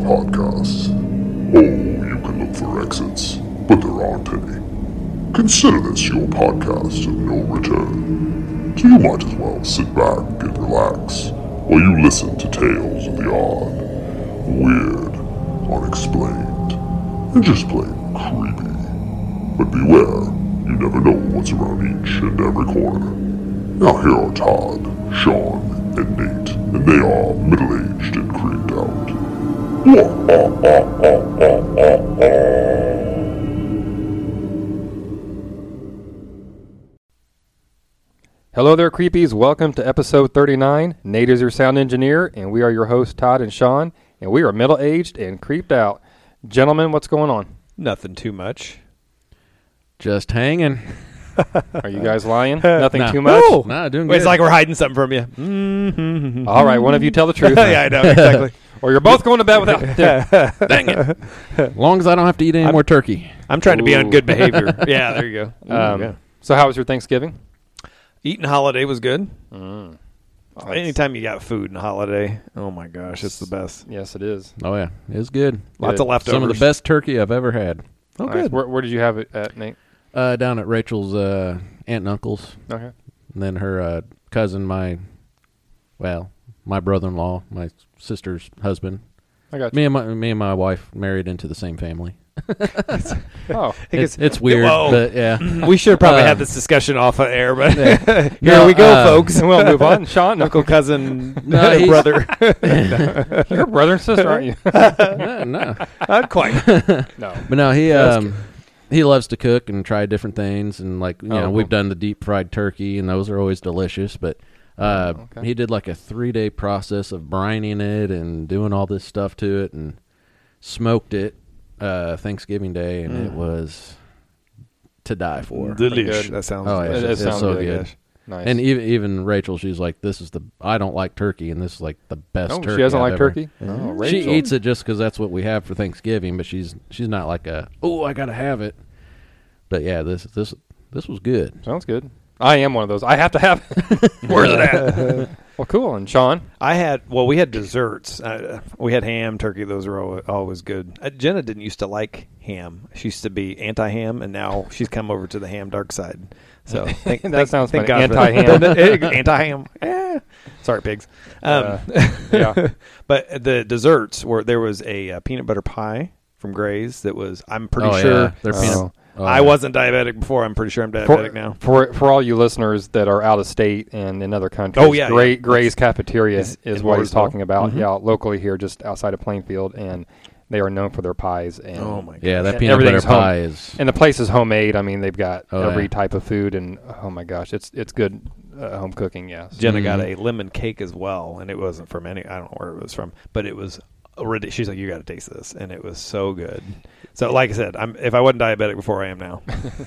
podcasts. Oh, you can look for exits, but there aren't any. Consider this your podcast of no return. So you might as well sit back and relax while you listen to tales of the odd, weird, unexplained, and just plain creepy. But beware, you never know what's around each and every corner. Now here are Todd, Sean, and Nate, and they are middle-aged and creeped out. Hello there, creepies. Welcome to episode 39. Nate is your sound engineer, and we are your hosts, Todd and Sean, and we are middle-aged and creeped out. Gentlemen, what's going on? Nothing too much. Just hanging. Are you guys lying? Nothing Nah. too much? No. Nah, doing Wait, good. it's like we're hiding something from you. Mm-hmm. All right, one of you tell the truth. Yeah, I know, exactly. Or you're both going to bed without... Dang it. As long as I don't have to eat any more turkey. I'm trying to be on Ooh. good behavior. Yeah, there you go. Yeah. So how was your Thanksgiving? Eating holiday was good. Mm. Anytime you got food in a holiday, oh my gosh, it's the best. Yes, it is. Oh, yeah. It's good. Lots of leftovers. Some of the best turkey I've ever had. Oh, Nice. good. Where did you have it at, Nate? Down at Rachel's aunt and uncle's. Okay. And then her cousin, my brother-in-law, my sister's husband. I got you. Me and my wife married into the same family. Oh, It's weird, Whoa. but yeah. We should have probably had this discussion off of air, but here No, we go, folks. we'll move on. Sean, Uncle, cousin, No, he's- brother. you're brother and sister, aren't you? No. Not quite. No. But no, That's he loves to cook and try different things, and like cool. we've done the deep fried turkey, and those are always delicious. But okay. he did like a 3-day process of brining it and doing all this stuff to it, and smoked it Thanksgiving Day, and it was to die for. Delish. good. That sounds Oh, yeah. delicious. It It's sounds so really good. Nice. And even Rachel, she's like, I don't like turkey, and this is like the best Oh, turkey. she doesn't I've like ever-" turkey? Oh, She Rachel. eats it just because that's what we have for Thanksgiving, but she's not like I gotta have it. But yeah, this was good. Sounds good. I am one of those. I have to have it. Where's it at? Well, cool. And Sean? We had desserts. We had ham, turkey. Those are always good. Jenna didn't used to like ham. She used to be anti-ham, and now she's come over to the ham dark side. So That sounds funny. God for Anti-ham. that. Anti-ham. Sorry, pigs. Yeah. But the desserts there was a peanut butter pie from Gray's that was, I'm pretty sure. Yeah. They're peanut. Oh, I yeah. wasn't diabetic before. I'm pretty sure I'm diabetic now. For all you listeners that are out of state and in other countries, Oh, yeah, Gray's Cafeteria Is is in what he's Mooresville. talking about. Mhm. Yeah, locally here, just outside of Plainfield, and they are known for their pies. And Oh my god. Yeah, that And peanut butter everything's home. pie is. And the place is homemade. I mean, they've got Oh, every yeah. type of food, and oh my gosh, it's good home cooking. Yes. Jenna got Mhm. a lemon cake as well, and it wasn't from I don't know where it was from, but it was already. She's like, "You got to taste this," and it was so good. So, like I said, if I wasn't diabetic before, I am now.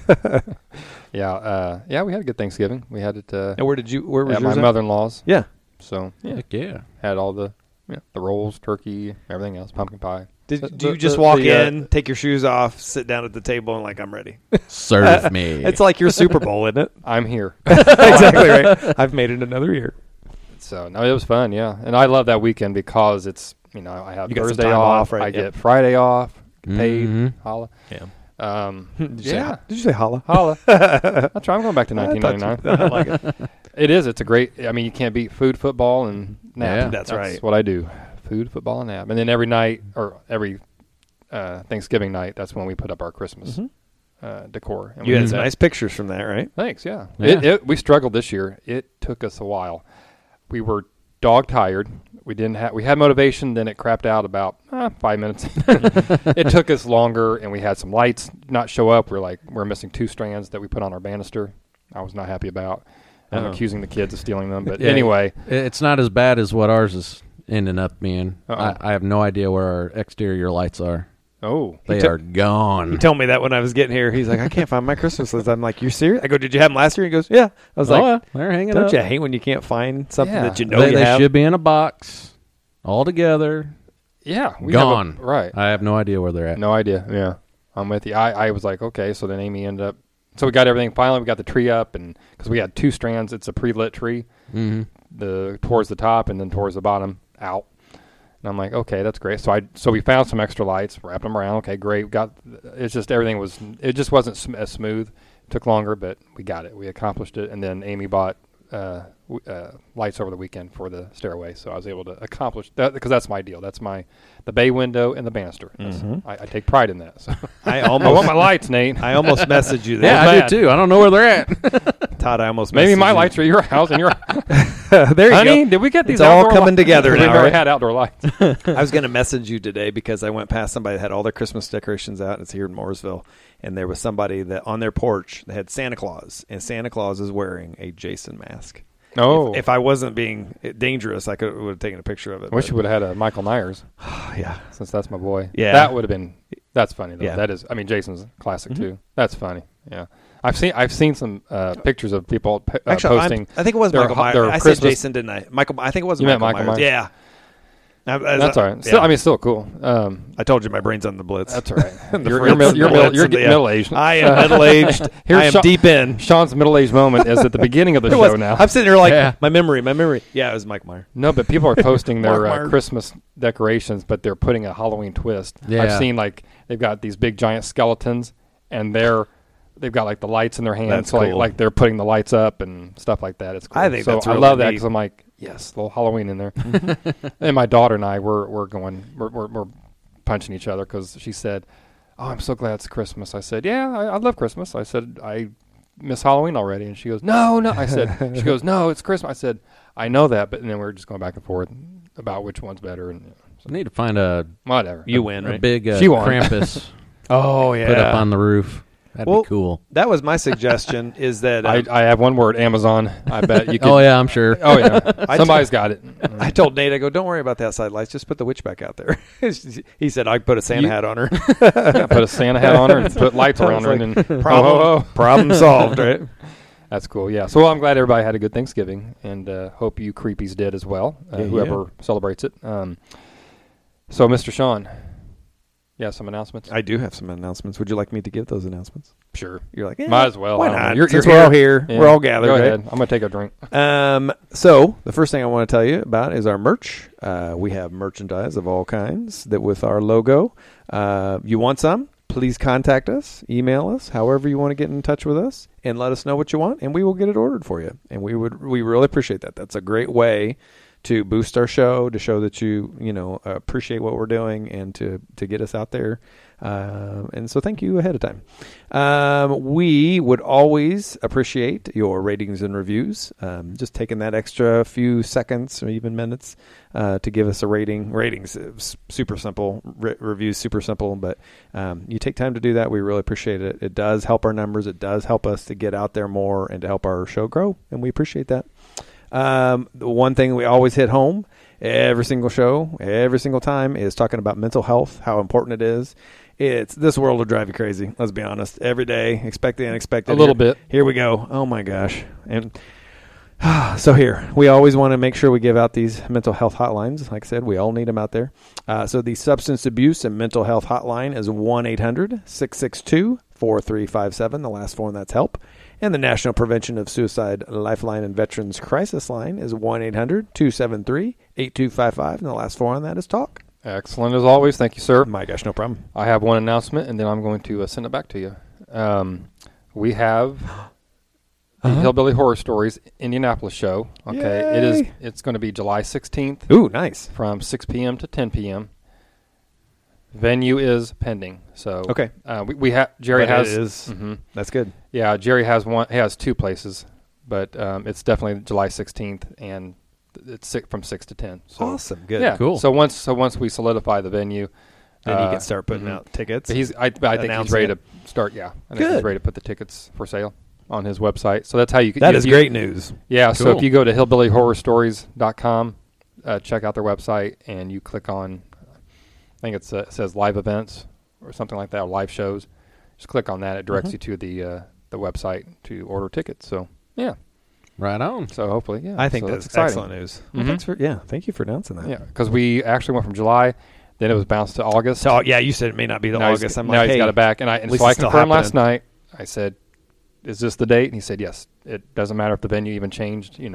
Yeah. We had a good Thanksgiving. We had it And where was at yours? my at? mother-in-law's. Yeah. So Heck yeah. had all the rolls, turkey, everything else, pumpkin pie. Do The- you just the- walk the, in, take your shoes off, sit down at the table, and like I'm ready? Serve me. It's like your Super Bowl, isn't it? I'm here. Exactly right. I've made it another year. So no, it was fun, yeah. And I love that weekend because it's I have You got some Thursday time off, off, right? I Yep. get Friday off, paid, Mhm. holla. Yeah. Did you Yeah, Did you say holla? holla. That's right. I'm going back to I thought 1999. I like it. It is. It's a great. I mean, you can't beat food, football, and nap. Yeah. That's right. What I do: food, football, and nap. And then every night or every Thanksgiving night, that's when we put up our Christmas decor. And You we had did some that. nice pictures from that, right? Thanks. Yeah. Yeah. We struggled this year. It took us a while. We were dog tired. We had motivation. Then it crapped out about 5 minutes. It took us longer, and we had some lights not show up. We're missing 2 strands that we put on our banister. I was not happy about. I'm Oh. accusing the kids of stealing them, but Yeah. anyway, It's not as bad as what ours is ending up being. Uh-oh. I have no idea where our exterior lights are. oh, They took- are gone. He told me that when I was getting here. He's like, I can't find my Christmas list. I'm like, you serious? I go, did you have them last year? He goes, yeah. I was like, they're hanging don't up. you hate when you can't find something Yeah. that you know they you have? should be in a box, all together. yeah, we have Gone. right. I have no idea where they're at. No idea. Yeah, I'm with you. I was like, okay, so then Amy ended up. So we got everything. Finally, we got the tree up, and because we had 2 strands, it's a pre-lit tree. Mm-hmm. Towards the top and then towards the bottom out. And I'm like, okay, that's great. So we found some extra lights, wrapped them around. Okay, great. It's just it just wasn't as smooth. It took longer, but we got it. We accomplished it. And then Amy bought lights over the weekend for the stairway, so I was able to accomplish that because that's my deal. That's the bay window and the banister. I take pride in that. So. I want my lights, Nate. I almost messaged you. Yeah, I do too. I don't know where they're at. Todd, I almost maybe messaged my you. lights are at your house and your. There you Honey, go. did we get these? It's all outdoor coming together we now, never right? had outdoor lights. I was going to message you today because I went past somebody that had all their Christmas decorations out. It's here in Mooresville. And there was somebody that on their porch that had Santa Claus. And Santa Claus is wearing a Jason mask. Oh, If I wasn't being dangerous, I would have taken a picture of it. wish you would have had a Michael Myers, Yeah. since that's my boy. Yeah. That would have been. That's funny though. Yeah. That is. I mean, Jason's classic too. That's funny. Yeah, I've seen some pictures of people Actually, posting. I think it was their Michael Myers. their I said Christmas- Jason, didn't I? I think it was You meant Michael Michael Myers. Yeah. That's all right. Yeah. Still, I mean, still cool. I told you my brain's on the blitz. That's all right. The you're Fritz, the Blitz, you're and the- getting middle aged. I am middle-aged. Here's I am Sean- deep in. Sean's middle aged moment is at the beginning of the It show was. now. I'm sitting here like, Yeah. my memory. Yeah, it was Mike Meyer. No, but people are posting their Mark Myers. Christmas decorations, but they're putting a Halloween twist. Yeah. I've seen they've got these big giant skeletons, and they've got like the lights in their hands, That's so cool. like they're putting the lights up and stuff like that. It's cool. I think so that's I really love that neat. because I'm like, yes, a little Halloween in there. And my daughter and I we're punching each other because she said, "Oh, I'm so glad it's Christmas." I said, "Yeah, I love Christmas." I said, "I miss Halloween already," and she goes, "No." I said, "She goes, no, it's Christmas." I said, "I know that," but then we were just going back and forth about which one's better and I need to find a whatever. You win, a right? big She won. Krampus Oh, yeah. put up on the roof. That'd Well, be cool. That was my suggestion is that I have one word, Amazon. I bet you could. Oh yeah, I'm sure. Oh yeah, somebody's got it. I told Nate, I go, don't worry about the outside lights. Just put the witch back out there. He said, I put a Santa hat on her. Yeah, put a Santa hat on her and put lights around her, and then Problem solved, right? That's cool. Yeah. So I'm glad everybody had a good Thanksgiving, and hope you creepies did as well. Whoever celebrates it. So, Mr. Sean, you have some announcements? I do have some announcements. Would you like me to give those announcements? Sure. You're like, Might as well. Why I don't know. not? You're Since here. we're all here. Yeah. We're all gathered, Go right? ahead. I'm going to take a drink. So the first thing I want to tell you about is our merch. We have merchandise of all kinds that with our logo. You want some? Please contact us, email us, however you want to get in touch with us, and let us know what you want, and we will get it ordered for you. And we really appreciate that. That's a great way to boost our show, to show that you appreciate what we're doing, and to get us out there. And so thank you ahead of time. We would always appreciate your ratings and reviews. Just taking that extra few seconds or even minutes to give us a rating. Ratings is super simple. Reviews super simple, but you take time to do that. We really appreciate it. It does help our numbers. It does help us to get out there more and to help our show grow, and we appreciate that. The one thing we always hit home every single show, every single time, is talking about mental health, how important it is. This world will drive you crazy. Let's be honest. Every day, expect the unexpected. A little bit. Here we go. Oh my gosh. And so here, we always want to make sure we give out these mental health hotlines. Like I said, we all need them out there. So the substance abuse and mental health hotline is 1-800-662-4357. The last four, and that's HELP. And the National Prevention of Suicide Lifeline and Veterans Crisis Line is 1-800-273-8255. And the last four on that is TALK. Excellent as always. Thank you, sir. My gosh, no problem. I have one announcement, and then I'm going to send it back to you. We have the Hillbilly Horror Stories Indianapolis show. Okay, Yay. it's going to be July 16th Ooh, nice. from 6 p.m. to 10 p.m. Venue is pending. So Okay. we have Jerry But has it is. Mhm. That's good. Yeah, Jerry has one. He has two places, but it's definitely July 16th, and it's from 6 to 10. So, Awesome. Good. Yeah, Cool. So once we solidify the venue, Then you can start putting out tickets. But I think he's announcing ready it. to start. Yeah, I think Good. he's ready to put the tickets for sale on his website. So that's how you. That is great news. Yeah. So Cool. if you go to hillbillyhorrorstories.com, check out their website, and you click on, I think it says live events or something like that, or live shows. Just click on that. It directs you to the website to order tickets. So yeah. Right on. So hopefully, yeah. I think so that's exciting. excellent news. Well, Mhm. thank you for announcing that. Yeah, because we actually went from July, then it was bounced to August. So yeah, you said it may not be the Now August. I'm now like, he's hey, got it back, and least so I it's still confirmed last happening. night. I said, "Is this the date?" And he said, "Yes." It doesn't matter if the venue even changed,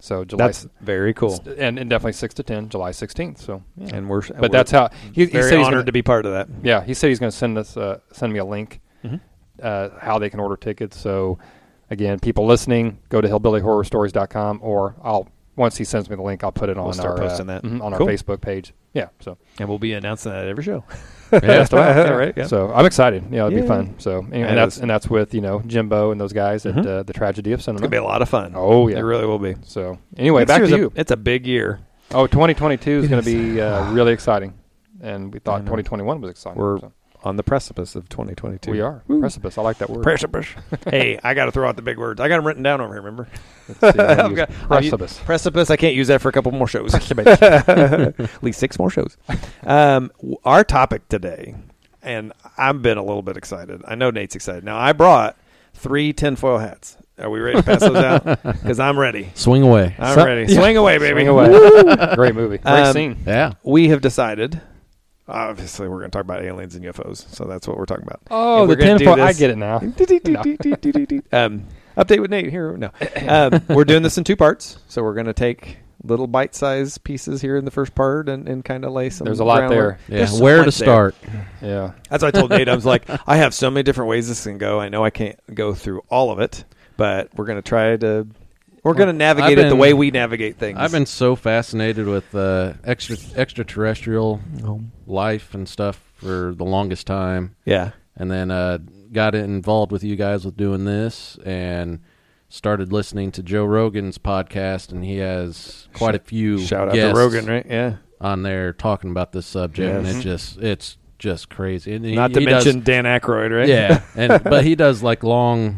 So July, That's very cool. and definitely 6 to 10, July 16th. So, yeah. And we're That's how he very said he's honored gonna, to be part of that. Yeah, he said he's going to send me a link, how they can order tickets. So, again, people listening, go to hillbillyhorrorstories.com, or once he sends me the link, I'll put it on start our posting that. on our Cool. Facebook page. Yeah, so And we'll be announcing that at every show. yeah, right. Yeah. So I'm excited. Yeah, it'll Yeah. be fun. So anyway, Yeah, and that's with Jimbo and those guys at the Tragedy of Cinema. It's gonna be a lot of fun. Oh yeah, It really will be. So anyway, Next back year's to you. It's a big year. Oh, 2022 is going to be is. really exciting, and we I thought know. 2021 was exciting. We're so. on the precipice of 2022. We are Woo. precipice. I like that word. Precipice. Hey, I got to throw out the big words. I got them written down over here. Remember? Let's see, I'll I've use got- precipice. Precipice. I can't use that for a couple more shows. Precipice. At least 6 more shows. Our topic today, and I've been a little bit excited. I know Nate's excited. Now, I brought 3 tinfoil hats. Are we ready to pass those out? Because I'm ready. Swing away. I'm ready. Swing away, baby. Swing away. Great movie. Great scene. Yeah. We have decided, obviously, we're going to talk about aliens and UFOs. So that's what we're talking about. Oh, And the we're gonna do tinfoil. I this- get it now. Update with Nate here. No, we're doing this in 2 parts. So we're going to take little bite-sized pieces here in the first part and kind of lay some. There's a lot groundwork. there. Yeah. There's so Where to much there. start? Yeah. That's what I told Nate. I was like, I have so many different ways this can go. I know I can't go through all of it, but we're going to try to. We're going to navigate it the way we navigate things. I've been so fascinated with extraterrestrial life and stuff for the longest time, yeah. and then got involved with you guys with doing this, and started listening to Joe Rogan's podcast, and he has quite a few Shout out guests to Rogan, right? Yeah. on there talking about this subject, and it's just crazy. And Not to he mention Dan Aykroyd, right? yeah, but he does like long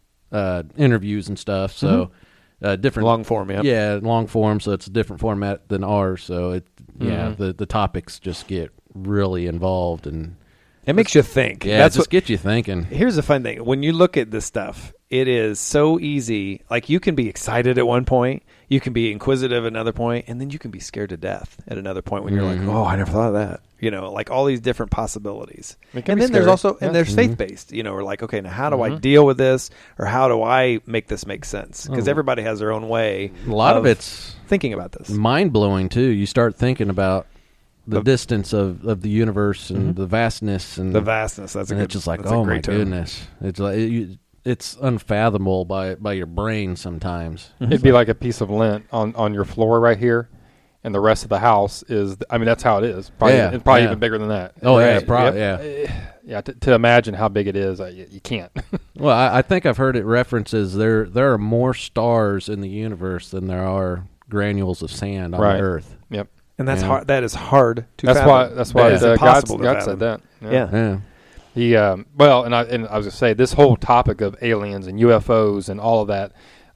interviews and stuff, so different Long form, yeah. yeah, long form, so it's a different format than ours. So the topics just get really involved, and It makes you think. yeah, That's just what. get you thinking. Here's the fun thing: when you look at this stuff, it is so easy. Like you can be excited at one point, you can be inquisitive at another point, and then you can be scared to death at another point when you're like, "Oh, I never thought of that." Like all these different possibilities. It And can then be there's scary. also Yeah. and there's faith based. We're like, okay, now how do I deal with this, or how do I make this make sense? Because everybody has their own way. A lot of it's thinking about this. mind blowing too. You start thinking about the distance of the universe and the vastness and The vastness. That's a and good. it's just like, that's a oh my great term. goodness, it's like it's unfathomable by your brain sometimes. It'd be like a piece of lint on your floor right here, and the rest of the house is. I mean, that's how it is. Probably, Yeah, it's probably yeah. even bigger than that. Oh yeah, Right. probably Yep. yeah. Yeah. To imagine how big it is, you can't. Well, I think I've heard it references there are more stars in the universe than there are granules of sand on Right. the Earth. Yep. And that's Yeah. hard. That is hard to. That's fathom. why It's God impossible to fathom. said that. Yeah. Yeah. He well, and I was gonna say this whole topic of aliens and UFOs and all of that,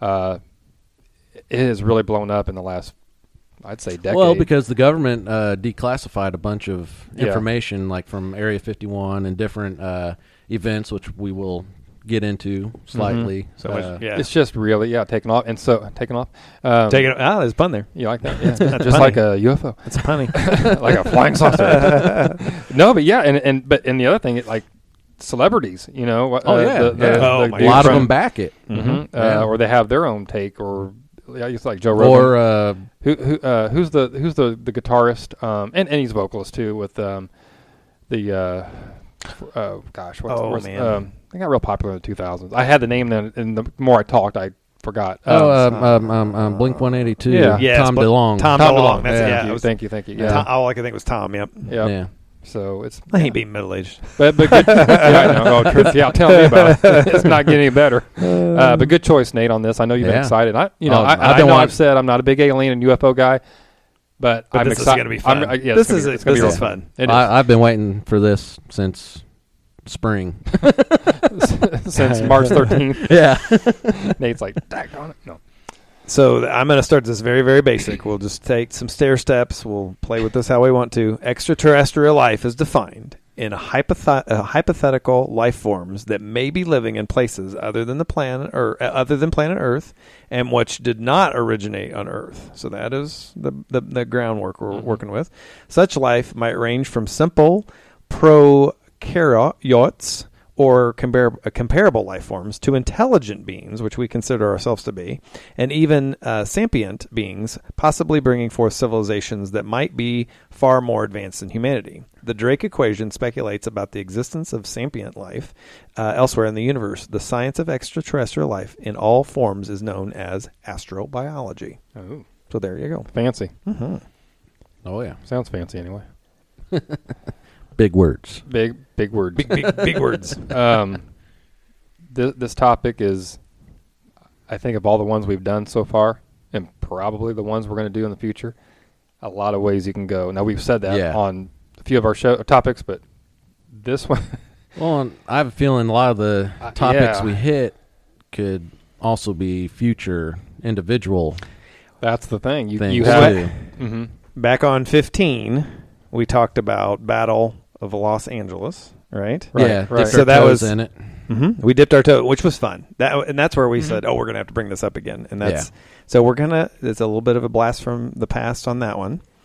it has really blown up in the last, I'd say, decade. Well, because the government declassified a bunch of Yeah. information, like from Area 51 and different events, which we will get into slightly. So much- yeah. it's just really taken off. And so taken off. Take it. Ah, there's pun there. You like that? Yeah. That's Just funny. like a UFO, It's punny. like a flying saucer. No, but yeah, and the other thing, like celebrities, Oh, yeah. the Oh, my a dude lot of from- them back it. Mhm. Yeah. Or they have their own take, or it's like Joe Rogan, Or who's the guitarist, and he's a vocalist too with gosh, what's man. they got real popular in the 2000s. I had the name then, and the more I talked, I forgot. Blink 182. Yeah. Yes, Tom but- DeLonge. Tom DeLonge. That's it. Yeah, it was- Thank you. Yeah, Tom, all I could think was Tom. Yep. yeah. Yeah. So it's I ain't being middle aged. but good. Yeah, I know. Oh, truth. Yeah, tell me about it. It's not getting any better. But good choice, Nate, on this. I know you've been Yeah. excited. I've I been know watching- I've said I'm not a big alien and UFO guy, but I'm this is excited. gonna be fun. It's gonna be real fun. It is. I've been waiting for this since spring. Since March 13th. Yeah. Nate's like, daggone it. No. So I'm going to start this very, very basic. We'll just take some stair steps. We'll play with this how we want to. Extraterrestrial life is defined in hypothetical life forms that may be living in places other than planet Earth, and which did not originate on Earth. So that is the groundwork we're working with. Such life might range from simple prokaryotes or comparable life forms to intelligent beings, which we consider ourselves to be, and even sapient beings, possibly bringing forth civilizations that might be far more advanced than humanity. The Drake equation speculates about the existence of sapient life elsewhere in the universe. The science of extraterrestrial life in all forms is known as astrobiology. Oh, So there you go. fancy. Mm-hmm. Oh yeah, Sounds fancy anyway. big words. Big words. Big words. This topic is, I think, of all the ones we've done so far, and probably the ones we're going to do in the future, a lot of ways you can go. Now, we've said that on a few of our show topics, but this one... Well, and I have a feeling a lot of the topics we hit could also be future individual That's the thing. You things have... too. Mm-hmm. Back on 15, we talked about Battle of Los Angeles, right? Yeah, right. so that was in it. Mm-hmm. We dipped our toe, which was fun. And that's where we said, "Oh, we're gonna have to bring this up again." And that's so we're gonna. It's a little bit of a blast from the past on that one.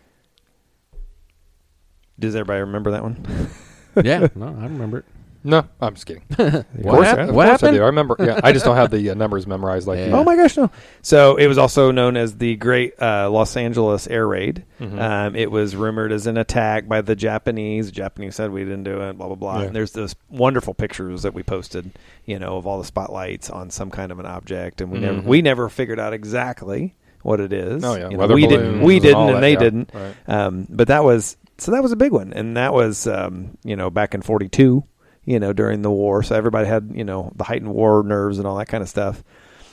Does everybody remember that one? Yeah, no, I remember it. No, I'm just kidding. What happened? Of What course I happened? do. I remember. Yeah, I just don't have the numbers memorized like you. Yeah. Oh my gosh, no! So it was also known as the Great Los Angeles Air Raid. Mhm. It was rumored as an attack by the Japanese. The Japanese said we didn't do it. Blah blah blah. Yeah. And there's those wonderful pictures that we posted, of all the spotlights on some kind of an object, and we never figured out exactly what it is. Oh, yeah. You know, Weather we balloons didn't. We and didn't, all and that, they yeah. didn't. Right. But that was a big one, and that was back in '42. During the war, so everybody had the heightened war nerves and all that kind of stuff.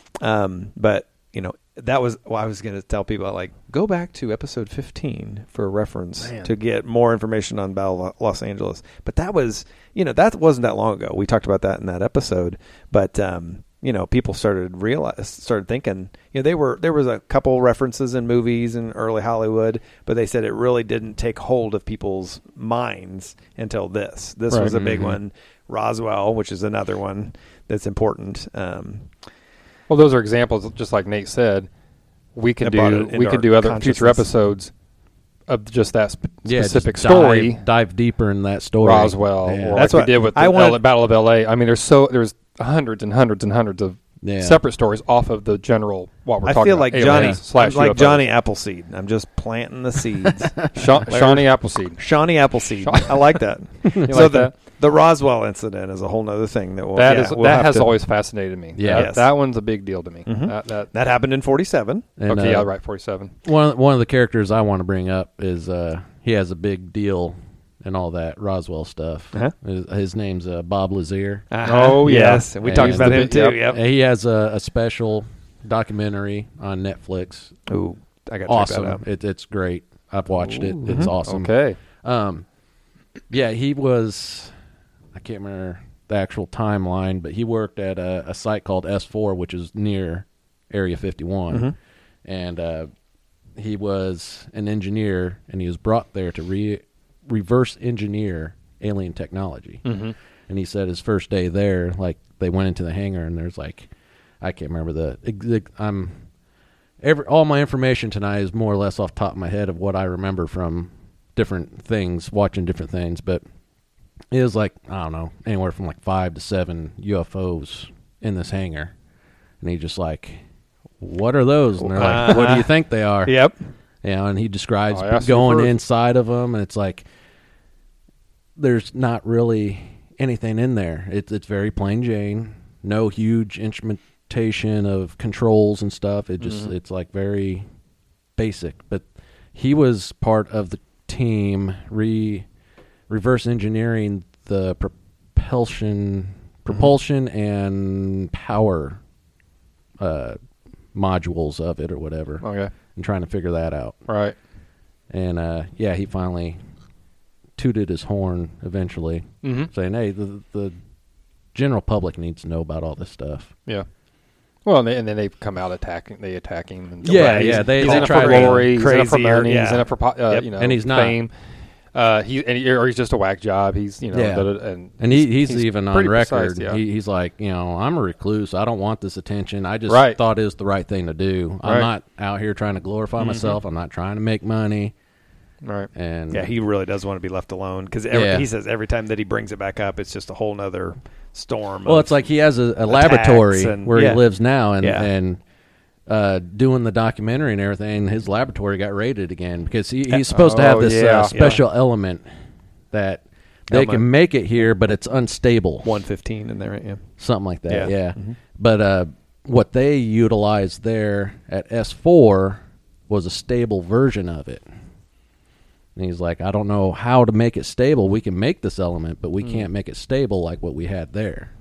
But that was I was going to tell people, like, go back to episode 15 for a reference to get more information on Battle of Los Angeles. But that was that wasn't that long ago. We talked about that in that episode, but people started thinking, there was a couple references in movies in early Hollywood, but they said it really didn't take hold of people's minds until this. This Right. was a big one. Roswell, which is another one that's important. Well, those are examples, just like Nate said. We could That brought it into do our other future consciousness. episodes of just that specific just story. Dive deeper in that story. Roswell, Yeah. or That's like what we did with I the want- Battle of L.A. I mean, there's hundreds and hundreds and hundreds of separate stories off of the general what we're I talking feel about. like aliens I'm like /UFOs. Johnny Appleseed. I'm just planting the seeds. Shawnee Appleseed. Shawnee Appleseed. I like that. You So like that? the Roswell incident is a whole nother thing that we'll That we'll that have has to- always fascinated me. Yeah. Yes. That one's a big deal to me. Mhm. That that happened in 47. And, okay, yeah, right, 47. One of the characters I want to bring up is he has a big deal and all that Roswell stuff. Uh-huh. His name's Bob Lazare. Oh, yeah. yes, we talked And about him too. yep. Yep. He has a special documentary on Netflix. Ooh, I got to check Awesome. that out. It's great. I've watched it. It's awesome. Okay. Yeah, he was. I can't remember the actual timeline, but he worked at a site called S4, which is near Area 51, and he was an engineer, and he was brought there to reverse engineer alien technology. Mm-hmm. And he said his first day there, like they went into the hangar, and there's like, I can't remember all my information tonight is more or less off the top of my head of what I remember from different things, watching different things, but it was like, I don't know, anywhere from like 5 to 7 UFOs in this hangar. And he just like, what are those? And they're like, what do you think they are? Yep. And he describes I asked you going first. inside of them, and it's like, there's not really anything in there. It's very plain Jane, no huge instrumentation of controls and stuff. It just it's like very basic. But he was part of the team reverse engineering the propulsion and power modules of it or whatever, Okay. and trying to figure that out. Right. And he finally tooted his horn eventually, Mm-hmm. saying, "Hey, the general public needs to know about all this stuff." Yeah. Well, and then they come out attacking. They attack him. And Yeah, he's, yeah, they he's in it try for to glory. He's in it for crazy or- money. He's yeah. in it for Yep. And he's not. fame. Or he's just a whack job. He's and He's even on pretty record. precise, yeah. He's like, I'm a recluse. I don't want this attention. I just Right. thought it was the right thing to do. I'm Right. not out here trying to glorify myself. I'm not trying to make money. Right. And Yeah, he really does want to be left alone because he says every time that he brings it back up, it's just a whole nother storm. Well, it's like he has a laboratory where he lives now, and doing the documentary and everything, his laboratory got raided again because he's supposed to have this special element that they can make it here, but it's unstable. 115 in there, right? Yeah. Something like that, yeah. Mm-hmm. But what they utilized there at S4 was a stable version of it. And he's like, I don't know how to make it stable. We can make this element, but we can't make it stable like what we had there.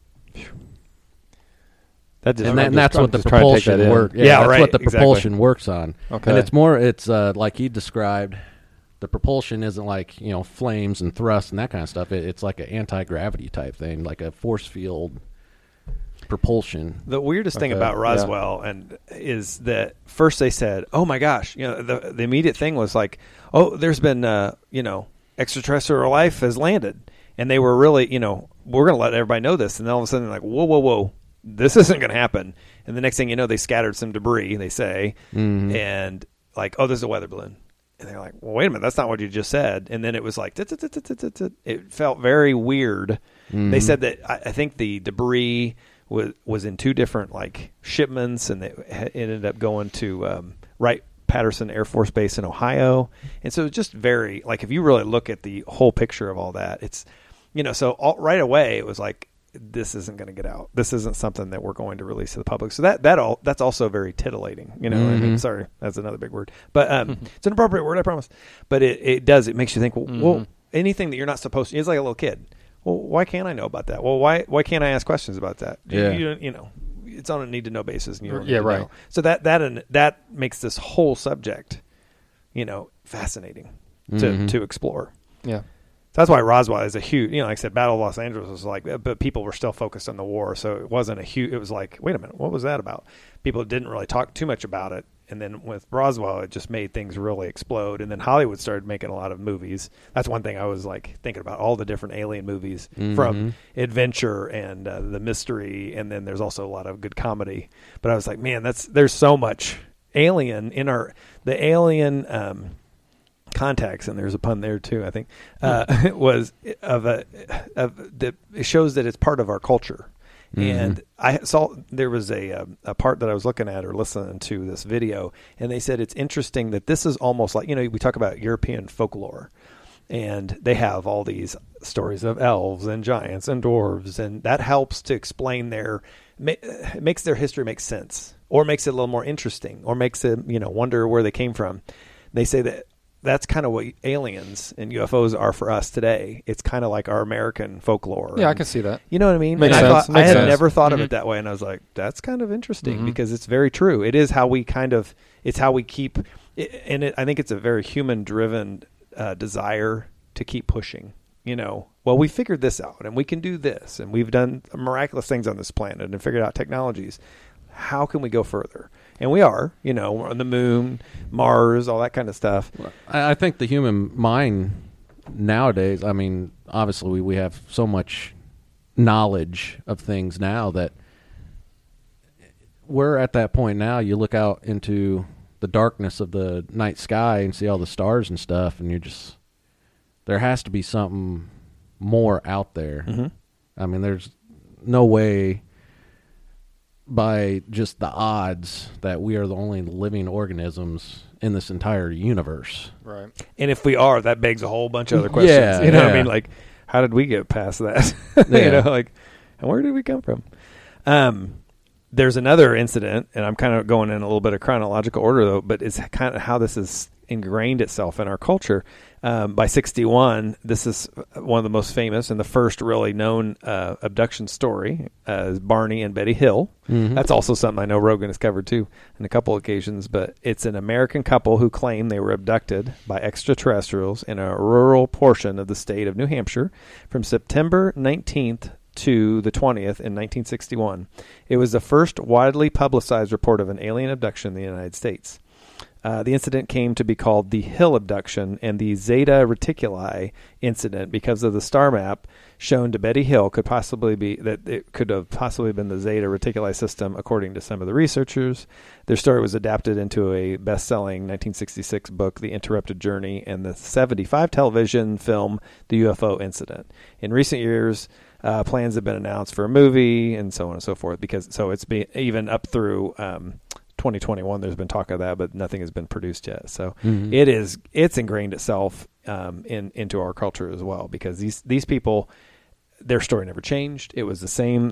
That's what the propulsion works. Yeah, that's what the propulsion works on. Okay. And it's more. It's like he described. The propulsion isn't like flames and thrust and that kind of stuff. It's like an anti-gravity type thing, like a force field propulsion. The weirdest thing about Roswell is that first they said, "Oh my gosh," the immediate thing was like, "Oh, there's been extraterrestrial life has landed," and they were really we're going to let everybody know this, and then all of a sudden they're like, whoa, this isn't going to happen, and the next thing you know, they scattered some debris. They say, and like, "Oh, there's a weather balloon." And they're like, well, wait a minute, that's not what you just said. And then it was like, it felt very weird. Mm-hmm. They said that I think the debris was in two different like shipments, and it ended up going to Wright-Patterson Air Force Base in Ohio. And so it's just very, like, if you really look at the whole picture of all that, it's, so right away it was like, this isn't going to get out. This isn't something that we're going to release to the public. So that's also very titillating. I mean, sorry, that's another big word, but it's an appropriate word, I promise. But it makes you think. Well, anything that you're not supposed to. It's like a little kid. Well, why can't I know about that? Well, why can't I ask questions about that? Yeah. It's on a need to know basis. And you don't need to right. know. So that makes this whole subject, fascinating to explore. Yeah. So that's why Roswell is a huge, like I said, Battle of Los Angeles was like, but people were still focused on the war. So it wasn't it was like, wait a minute, what was that about? People didn't really talk too much about it. And then with Roswell, it just made things really explode. And then Hollywood started making a lot of movies. That's one thing I was like thinking about, all the different alien movies from adventure and the mystery. And then there's also a lot of good comedy. But I was like, man, there's so much alien in the alien, contacts, and there's a pun there too, I think, was it shows that it's part of our culture. And I saw there was a part that I was looking at or listening to this video, and they said it's interesting that this is almost like, we talk about European folklore, and they have all these stories of elves and giants and dwarves, and that helps to explain makes their history make sense, or makes it a little more interesting, or makes it, wonder where they came from. They say that that's kind of what aliens and UFOs are for us today. It's kind of like our American folklore. Yeah, I can see that. You know what I mean? Makes sense. I had never thought of it that way, and I was like, that's kind of interesting because it's very true. It is how we it's how we keep it, and I think it's a very human-driven desire to keep pushing. Well, we figured this out, and we can do this, and we've done miraculous things on this planet and figured out technologies. How can we go further? And we are, we're on the moon, Mars, all that kind of stuff. I think the human mind nowadays, I mean, obviously we have so much knowledge of things now that we're at that point now. You look out into the darkness of the night sky and see all the stars and stuff, and there has to be something more out there. Mm-hmm. I mean, there's no way by just the odds that we are the only living organisms in this entire universe. Right. And if we are, that begs a whole bunch of other questions. Yeah, what I mean? Like, how did we get past that? And where did we come from? There's another incident, and I'm kind of going in a little bit of chronological order, though, but it's kind of how this has ingrained itself in our culture. By 61, this is one of the most famous and the first really known abduction story, is Barney and Betty Hill. Mm-hmm. That's also something I know Rogan has covered too on a couple occasions, but it's an American couple who claim they were abducted by extraterrestrials in a rural portion of the state of New Hampshire from September 19th to the 20th in 1961. It was the first widely publicized report of an alien abduction in the United States. The incident came to be called the Hill abduction and the Zeta Reticuli incident because of the star map shown to Betty Hill could possibly be that it could have possibly been the Zeta Reticuli system, according to some of the researchers. Their story was adapted into a best-selling 1966 book, The Interrupted Journey, and the 75 television film, The UFO Incident. In recent years, plans have been announced for a movie and so on and so forth. So it's been even up through 2021. There's been talk of that, but nothing has been produced yet. So it's ingrained itself into our culture as well, because these people, their story never changed. It was the same.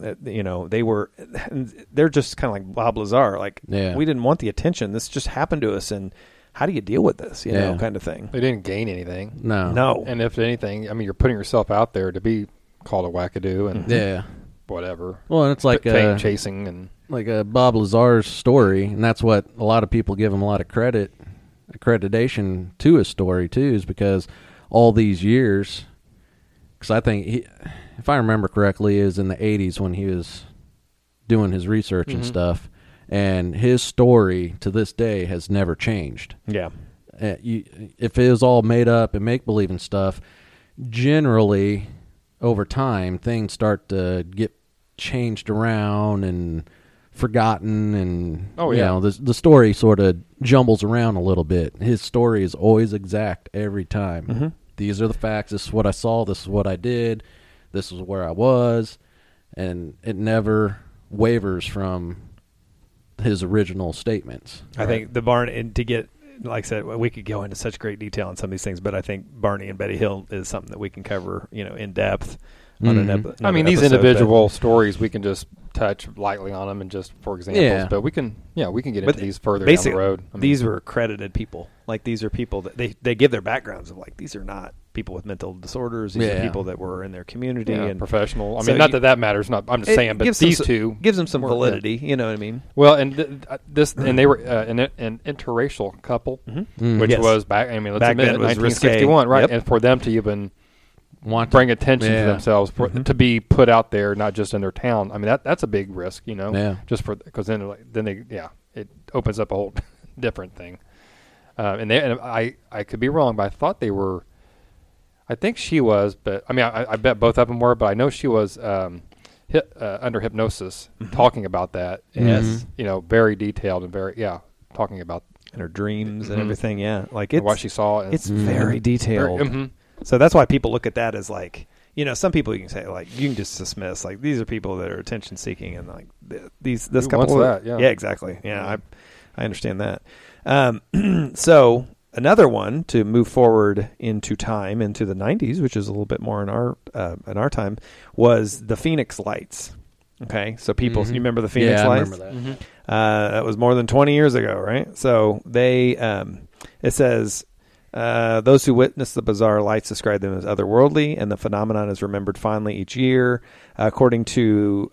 They're just kind of like Bob Lazar. Like, we didn't want the attention. This just happened to us, and how do you deal with this? You know, kind of thing. They didn't gain anything. No. And if anything, I mean, you're putting yourself out there to be called a wackadoo and whatever. Well, and it's like fame chasing and like a Bob Lazar's story, and that's what a lot of people give him a lot of accreditation to his story too, is because all these years. Because I think if I remember correctly, it was in the 80s when he was doing his research and stuff, and his story to this day has never changed. Yeah. If it was all made up and make-believe and stuff, generally, over time, things start to get changed around and forgotten, and the story sort of jumbles around a little bit. His story is always exact every time. These are the facts. This is what I saw. This is what I did. This is where I was. And it never wavers from his original statements. I think the and to get, like I said, we could go into such great detail on some of these things, but I think Barney and Betty Hill is something that we can cover, in depth. I mean, these individual stories, we can just touch lightly on them and just for examples, but we can get into these further down the road. These were accredited people. Like, these are people that they give their backgrounds of, like, these are not people with mental disorders. These are people that were in their community and professional. I mean, not that matters. Not, I'm just saying, but these two gives them some validity. You know what I mean? Well, and and they were an interracial couple, which was back. I mean, let's admit it, 1961, right? Yep. And for them to even bring attention to themselves, to be put out there, not just in their town. I mean, that's a big risk, just because it opens up a whole different thing. And I could be wrong, but I thought they were. I think she was, but I mean, I bet both of them were, but I know she was under hypnosis, talking about that. And, very detailed and very talking about and her dreams and everything. Yeah, like it's what she saw. And, it's very detailed. So that's why people look at that as like, some people you can say, like, you can just dismiss, like, these are people that are attention seeking, and like this Who couple. Wants that? Yeah, exactly. Yeah, I understand that. So another one to move forward into time, into the 90s, which is a little bit more in our time, was the Phoenix Lights. Okay, so people, you remember the Phoenix Lights? I remember that. That was more than 20 years ago, right? So they, it says, those who witnessed the bizarre lights describe them as otherworldly, and the phenomenon is remembered fondly each year, according to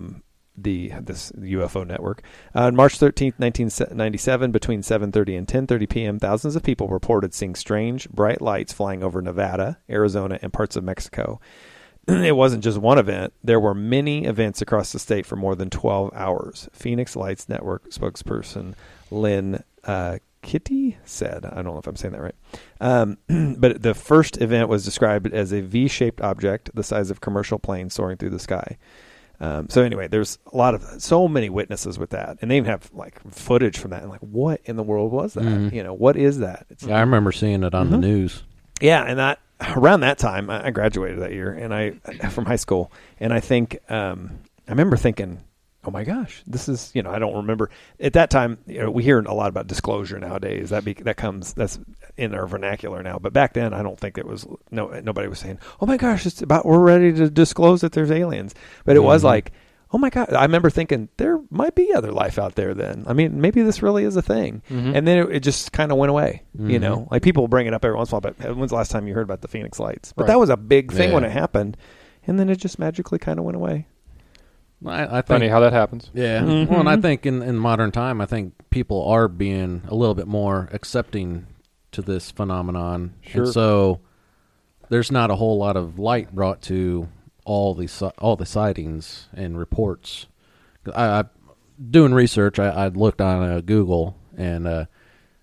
this UFO network. On March 13th, 1997, between 7:30 and 10:30 p.m., thousands of people reported seeing strange, bright lights flying over Nevada, Arizona, and parts of Mexico. It wasn't just one event. There were many events across the state for more than 12 hours. Phoenix Lights Network spokesperson Lynn Kitty said, I don't know if I'm saying that right, but the first event was described as a V-shaped object the size of commercial planes soaring through the sky. So anyway, there's so many witnesses with that, and they even have like footage from that. And like, what in the world was that? What is that? I remember seeing it on the news. Yeah, and around that time, I graduated that year, and from high school, and I think I remember thinking, oh my gosh, this is, I don't remember at that time. We hear a lot about disclosure nowadays. That's in our vernacular now. But back then, I don't think it was. Nobody was saying, oh my gosh, we're ready to disclose that there's aliens. But it was like, oh my God, I remember thinking there might be other life out there then. I mean, maybe this really is a thing. And then it just kind of went away. Like people bring it up every once in a while. But when's the last time you heard about the Phoenix Lights? But that was a big thing when it happened, and then it just magically kind of went away. I think, funny how that happens. Yeah. Well, and I think in modern time, I think people are being a little bit more accepting to this phenomenon. Sure. And so there's not a whole lot of light brought to all the sightings and reports. I doing research, I looked on Google, and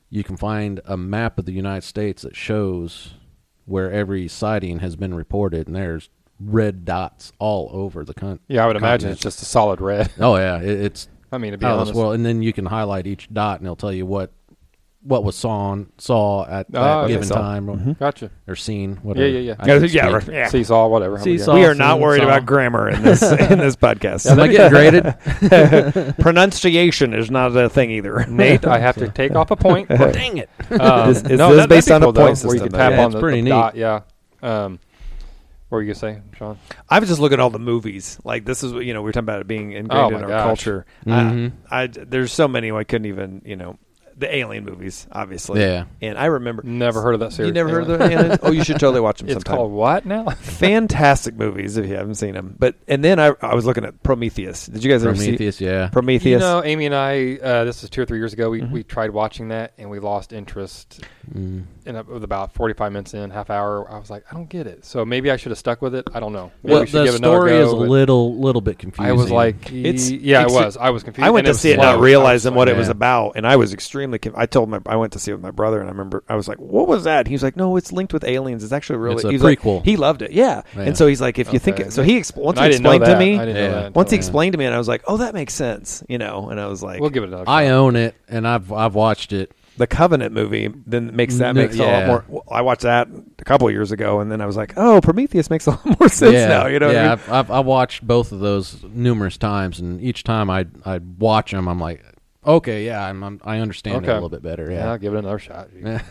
you can find a map of the United States that shows where every sighting has been reported, and there's red dots all over the country. Yeah, I would imagine it's just a solid red. Oh yeah, it's I mean, to be out of honest. this world. And then you can highlight each dot, and it'll tell you what was saw at that okay. given time Gotcha. or seen. Whatever. Yeah. I can Yeah, speak. yeah. Seesaw, whatever. Seesaw. We are not worried Saw. about grammar in this in this podcast. Am I getting graded? Pronunciation is not a thing either. Nate, I have to take off a point. Dang it! This is that'd based be on a cool, though, point where you system, can tap though. on It's the pretty neat. dot. Yeah. What were you gonna say, Sean? I was just looking at all the movies. Like this is, we were talking about it being ingrained in my our gosh. culture. Mhm. There's so many I couldn't even, the Alien movies, obviously. Yeah. And I remember. Never heard of that series. You never heard of the Aliens? Oh, you should totally watch them It's sometime. called what now? Fantastic movies if you haven't seen them. And then I was looking at Prometheus. Did you guys ever see Prometheus, yeah. Prometheus? You know, Amy and I, this was 2 or 3 years ago, we tried watching that, and we lost interest. With about 45 minutes in, half hour, I was like, I don't get it. So maybe I should have stuck with it. I don't know. Maybe Well, we should the give it another story go, is a but little bit confusing. I was like, It's- yeah, it's- it was. I was confused. I went and to see it slow. not realizing what it yeah. was about, and I was extremely. I went to see it with my brother, and I remember I was like, "What was that?" He was like, "No, it's linked with aliens. It's actually really." It's a he's like- prequel. he loved it, yeah. Yeah. And so he's like, "If you Okay. think," so he once And he I didn't know explained to that. me, I didn't know that once he until- explained to me, and I was like, "Oh, that makes sense," and I was like, We'll give it another I shot. own it, and I've watched it. the Covenant movie then makes a lot yeah. more. Well, I watched that a couple of years ago, and then I was like, "Oh, Prometheus makes a lot more sense now." You know, what I mean? I've watched both of those numerous times, and each time I'd watch them, I'm like, okay, yeah, I understand it Okay. a little bit better. Yeah, Yeah, I'll give it another shot.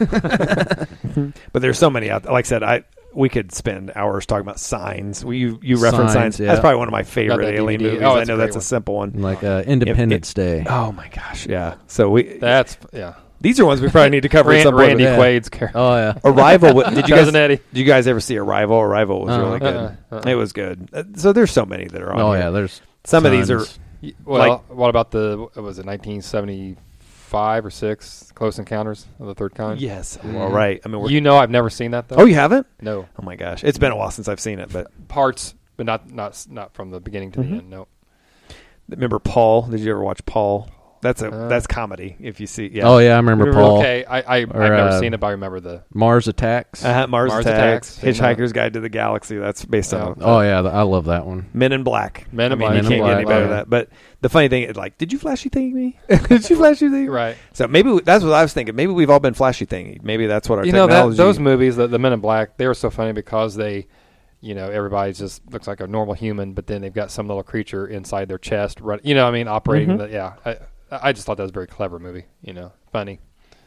But there's so many out there. Like I said, we could spend hours talking about Signs. You reference Signs. Yeah. That's probably one of my favorite that alien DVD. movies. Oh, I it's a know great that's a one. simple one. like Independence Day. Oh my gosh, yeah. So That's, yeah. these are ones we probably need to cover at some point. Randy Yeah. Quaid's character. Oh yeah, Arrival. Did you guys? Cousin Eddie. Did you guys ever see Arrival? Arrival was really Uh-uh. good. It was good. So there's so many that are on. oh here. yeah. There's Some of these are. tons. Well, what about what was it, 1975 or 6, Close Encounters of the Third Kind? Yes. All right. I mean, You know I've never seen that, though. oh, you haven't? No. Oh my gosh, it's been a while since I've seen it. But Parts, but not from the beginning to the end, no. remember Paul? Did you ever watch Paul? That's Uh, that's comedy. If you see, yeah. Oh yeah, I remember Paul. Okay, I've never seen it, but I remember the... Mars Attacks. Mars Mars Attacks, Attacks, Hitchhiker's Guide to the Galaxy. That's based on Oh yeah, I love that one. Men in Black. Men in I mean, Black. you Men in can't get any Black, better than yeah. that. But the funny thing is, like, did you flashy thing me? Did you flashy thing? Right. So maybe that's what I was thinking. Maybe we've all been flashy thingy. Maybe that's what our You know, technology. those movies, the Men in Black, they were so funny because they... everybody just looks like a normal human, but then they've got some little creature inside their chest, operating. I just thought that was a very clever movie. Funny.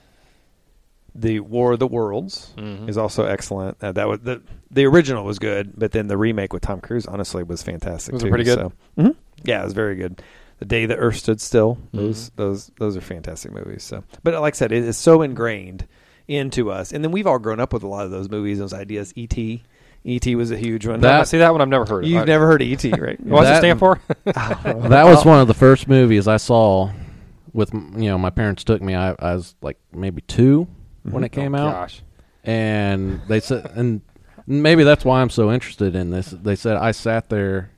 The War of the Worlds Mhm. is also excellent. That was the original was good, but then the remake with Tom Cruise honestly was fantastic. Was it too, pretty good? So. Mhm. Yeah, it was very good. The Day the Earth Stood Still. Those are fantastic movies. So, but like I said, it is so ingrained into us, and then we've all grown up with a lot of those movies, those ideas. E.T. E.T. was a huge one. See, that one I've never heard of. You've never heard of E.T., right? What's it stand for? That was one of the first movies I saw. With my parents took me. I was like maybe 2 when it came out. Gosh. And they said, and maybe that's why I'm so interested in this. They said I sat there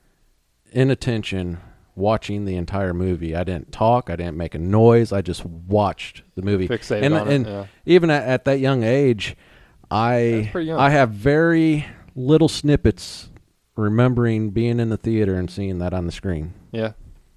in attention watching the entire movie. I didn't talk. I didn't make a noise. I just watched the movie. Fixated and on it, and yeah. even at that young age, That's pretty young. I have very little snippets remembering being in the theater and seeing that on the screen. Yeah.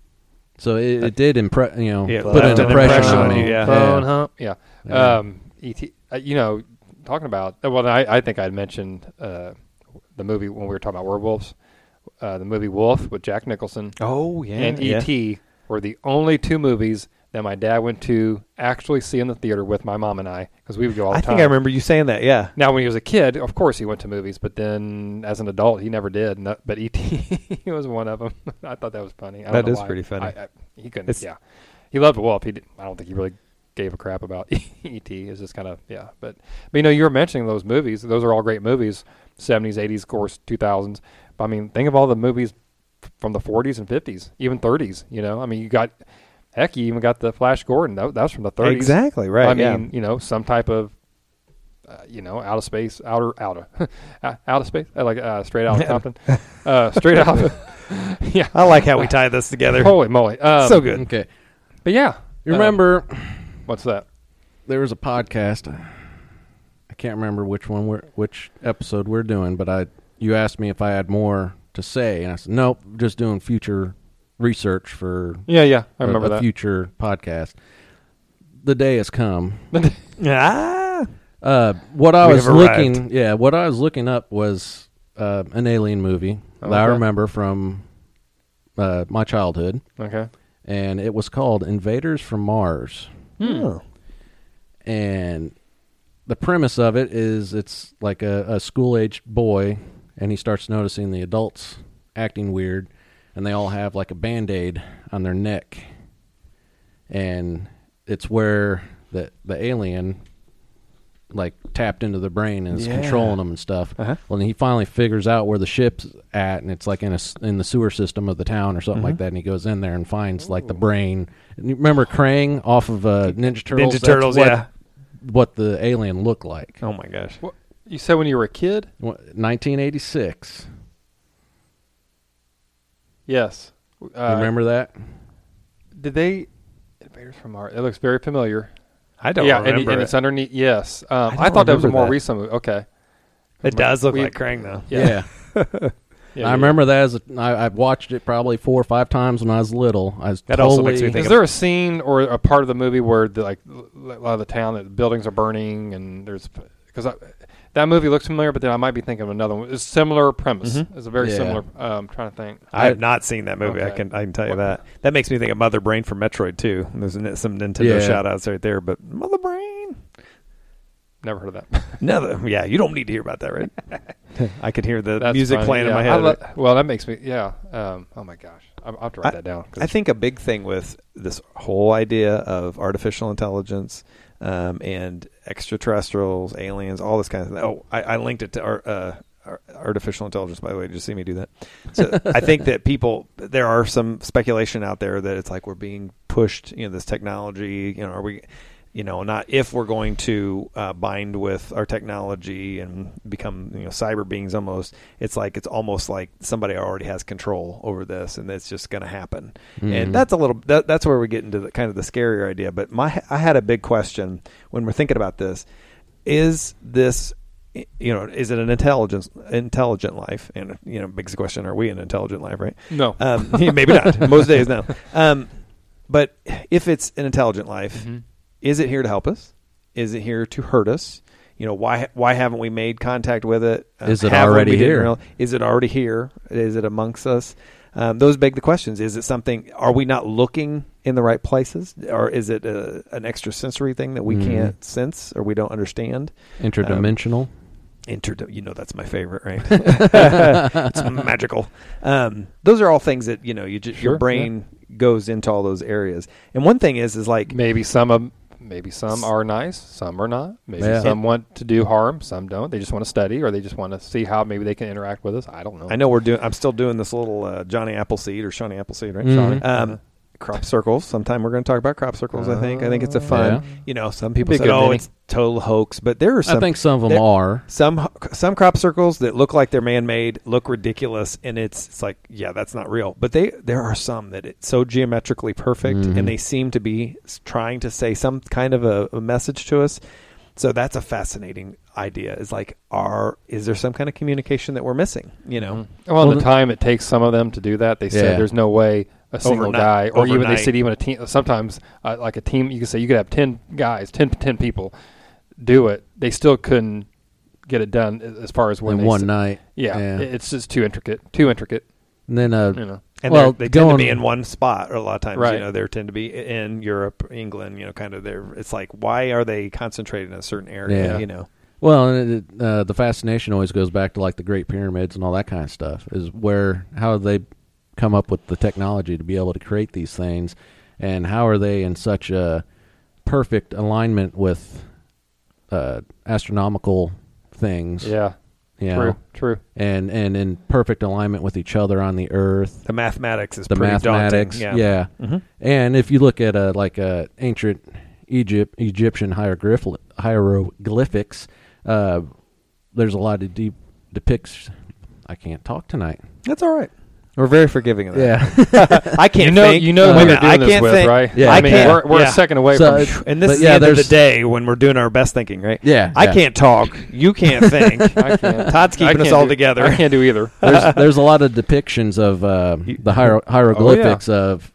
So it did impress, Yeah, put left an an impression impression on on me. you, yeah. Phone hump. Yeah. Yeah. E.T. Talking about. Well, I think I'd mentioned the movie when we were talking about werewolves. The movie Wolf with Jack Nicholson Oh yeah, and yeah. E.T. were the only 2 movies that my dad went to actually see in the theater with my mom and I, because we would go all the I time. think I remember you saying that. Yeah. Now, when he was a kid, of course he went to movies, but then as an adult, he never did. But E.T. was one of them. I thought that was funny. I don't That know is why. pretty funny. He couldn't. It's- Yeah, he loved Wolf. I don't think he really gave a crap about E.T. It's just kind of But you were mentioning those movies. Those are all great movies. 70s, 80s, of course, 2000s. But I mean, think of all the movies from the 40s and 50s, even 30s. You got. Heck, you even got the Flash Gordon. That was from the 30s. Exactly right. I yeah. mean, some type of, out of space, out of space, like straight out of Compton, straight out. Yeah, I like how we tie this together. Holy moly, So good. Okay. But yeah, You remember what's that? there was a podcast. I can't remember which episode we're doing, but you asked me if I had more to say, and I said nope, just doing future research for I remember a that. future podcast. The day has come. Ah. What I We was have arrived. what I was looking up was an alien movie that I Okay. remember from my childhood, Okay. and it was called Invaders from Mars. Oh. And the premise of it is it's like a school-aged boy, and he starts noticing the adults acting weird, and they all have like a Band-Aid on their neck. And it's where the alien like tapped into the brain and is Yeah. controlling them and stuff. Uh-huh. Well, then he finally figures out where the ship's at, and it's like in the sewer system of the town or something like that. And he goes in there and finds like the brain. And you remember Krang off of Ninja Turtles? Ninja Turtles, yeah. What the alien looked like. Oh my gosh. What, you said when you were a kid? 1986. Yes. You remember that? Did they Invaders from Mars? It looks very familiar. I don't yeah, remember. and it's underneath. Yes, don't I thought that was a remember more that. recent movie. Okay. It does look We- like Krang though. Yeah. I remember that I've watched it probably 4 or 5 times when I was little. That also makes me think Is there a scene or a part of the movie where a lot of the town, that buildings are burning, and there's because that movie looks familiar, but then I might be thinking of another one. It's a similar premise. It's a very Yeah. similar. I'm trying to think. I have not seen that movie. Okay. I can tell you What- that. That makes me think of Mother Brain from Metroid too. There's some Nintendo Yeah. shout outs right there, but Mother Brain. Never heard of that. No, yeah, you don't need to hear about that, right? I could hear the That's music funny. playing in Yeah, my head. well, that makes me. Yeah. Oh my gosh. I'll have to write that down. 'Cause I think a big thing with this whole idea of artificial intelligence and extraterrestrials, aliens, all this kind of thing. Oh, I linked it to artificial intelligence, by the way. Did you see me do that? So I think that there are some speculation out there that it's like we're being pushed, this technology, are we, not if we're going to bind with our technology and become, cyber beings almost. It's almost like somebody already has control over this, and it's just going to happen. And that's that's where we get into the kind of the scarier idea. But I had a big question when we're thinking about this. Is this, is it an intelligent life? And, begs the question, are we an intelligent life, right? no. Maybe not. Most days, no. But if it's an intelligent life, is it here to help us? Is it here to hurt us? Why haven't we made contact with it? Is it Have we? already We didn't here? Is it already here? Is it amongst us? Those beg the questions. Is it something? Are we not looking in the right places, or is it an extrasensory thing that we can't sense or we don't understand? Interdimensional. That's my favorite, right? It's magical. Those are all things that your brain goes into all those areas. And one thing is like Maybe some are nice, some are not. Maybe Yeah. some want to do harm, some don't. They just want to study, or they just want to see how maybe they can interact with us. I don't know. I know I'm still doing this little Johnny Appleseed or Shawnee Appleseed, right? Mhm. Shawnee. Crop circles. Sometime we're going to talk about crop circles. I think it's a fun. Some people Be say, good, "Oh, Vinny. it's total hoax," but there are some. I think some of them there- are. Some crop circles that look like they're man-made, look ridiculous, and it's like, yeah, that's not real. But there are some that it's so geometrically perfect, and they seem to be trying to say some kind of a message to us. So that's a fascinating idea. Is like, is there some kind of communication that we're missing? Well, the time it takes some of them to do that, they said Yeah. there's no way a single Overnight- guy, or even they overnight. said even a team. Sometimes, like a team, you could say you could have 10 guys, 10 people do it. They still couldn't get it done as far as when In they one night. Yeah, Yeah. it's just too intricate. Too intricate. And then And well, they tend to be going- in one spot, or a lot of times, Right. they tend to be in Europe, England, kind of there. It's like, why are they concentrated in a certain area? Yeah. Well, the fascination always goes back to like the Great Pyramids and all that kind of stuff. Is how they come up with the technology to be able to create these things, and how are they in such a perfect alignment with astronomical things? Yeah, you know, true. and in perfect alignment with each other on the Earth. The mathematics is The pretty mathematics, daunting. yeah. Mhm. And if you look at ancient Egyptian hieroglyphics, there's a lot of deep depicts. I can't talk tonight. That's all right. We're very forgiving of that. Yeah. I can't think. You know Wait a who you're minute, doing I this can't with, think. right? Yeah. I mean, can't- we're yeah. a second away So, from. And this But is yeah, the end of the there's- day when we're doing our best thinking, right? Yeah. I can't talk. You can't think. I can't. Todd's I keeping us can't all do- together. I can't do either. There's a lot of depictions of the hieroglyphics of